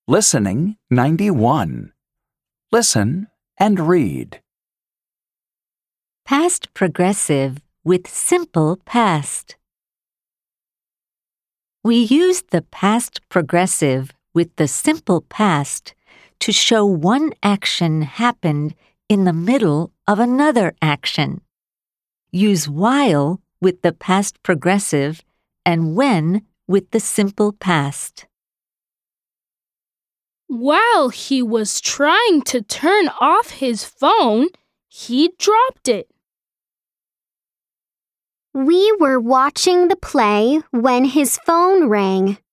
Listening 91. Listen and read. Past progressive with simple past. We use the past progressive with the simple past to show one action happened in the middle of another action. Use while with the past progressive and when with the simple past. While he was trying to turn off his phone, he dropped it. We were watching the play when his phone rang.